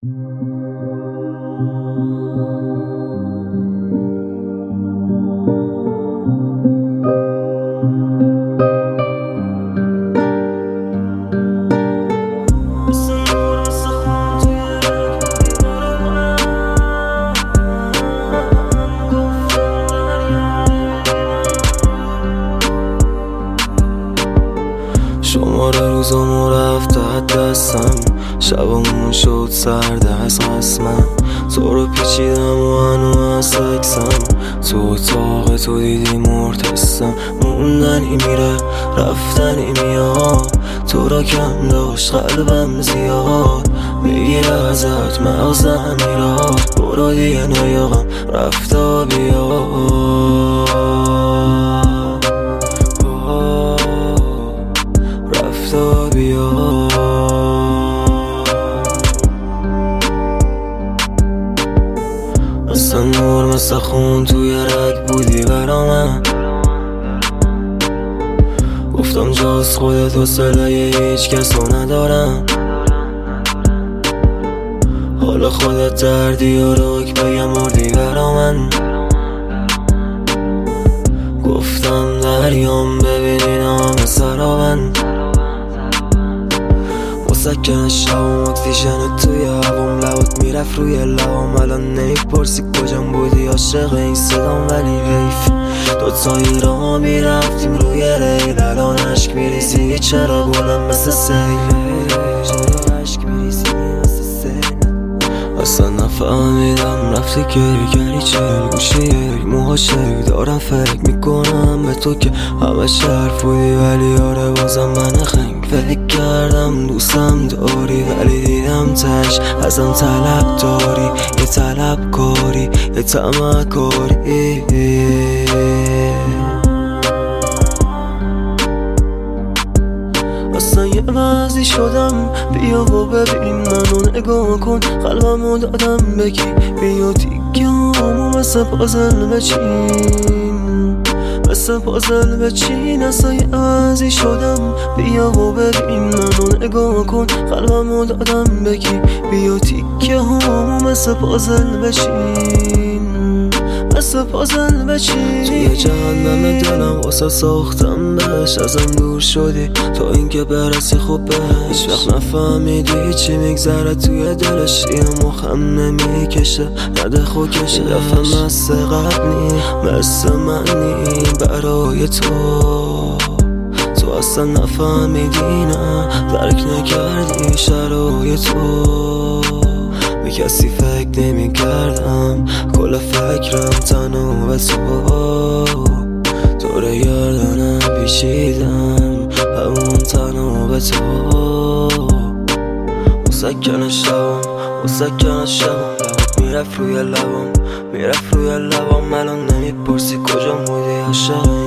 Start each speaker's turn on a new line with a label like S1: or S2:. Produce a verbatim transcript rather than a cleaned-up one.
S1: شماره روزامو رفت از دستم، شبامون شد سرد از قسمم. تو رو پیچیدم و هنو از سکسم، تو اتاق تو دیدی مرتسم. موندنی میره رفتنی میاد، تو را کم داشت قلبم زیاد. میگیره ازت مغزم میراد، برو دیگه نیاقم رفتا بیاد. رفتا بیاد. مثل نور مثل خون توی رگ بودی برا من. گفتم جاز خودت و صلای هیچ کسو ندارم. حالا خودت دردی و رک بگم مردی برا من. گفتم دریام ببینی نام سرابند. مسکن شبم اکسیژن توی هوام، لبات میرفت روی لبام. الان نمیپرسی کجام بودی عاشق این صدام، ولی حیف دوتایی را میرفتیم روی ریل. الان عشق میریزی چرا گلم مثل سیل، عشق میریزی مثل سیل. اصلا نفهمیدم رفتی که گری چل گوشه یک موهاشک. دارم فکر میکنم به تو که همه شرف بودی، ولی آره بازم من خنگ. فکر کردم دوستم داری، ولی دیدم تش ازم طلب داری. یه طلب کاری یه طمع کاری. اصلا یه وضعی شدم، بیا و ببین منو نگاه کن. قلبمو دادم بکی، بیا دیگه همو مثل پازل بچین، مثل پازل بچین. اصلا یه وضعی شدم، بیا و ببین منو نگاه کن. قلبمو دادم بکی، بیا دیگه همو مثل پازل بچین، مثل پازل بچین. توی جهنم دلم واسه ساختم بهش، ازم دور شدی تا اینکه برسی خوب بهش. وقت نفهمیدی چی میگذره توی دلش، یه مخم نمیکشه نده خوکشه. دفعه مثل قبلی مثل منی برای تو، تو اصلا نفهمیدی نه درک نکردی شرایط تو. به کسی فکر نمی کردم، کل فکرم تنها به تو. تو رو گردنم پیچیدم، همون تنها به تو. مسکن شبم مسکن شبم، لبت میرفت روی لبم میرفت روی لبم. الان نمیپرسی کجا بودی عاشق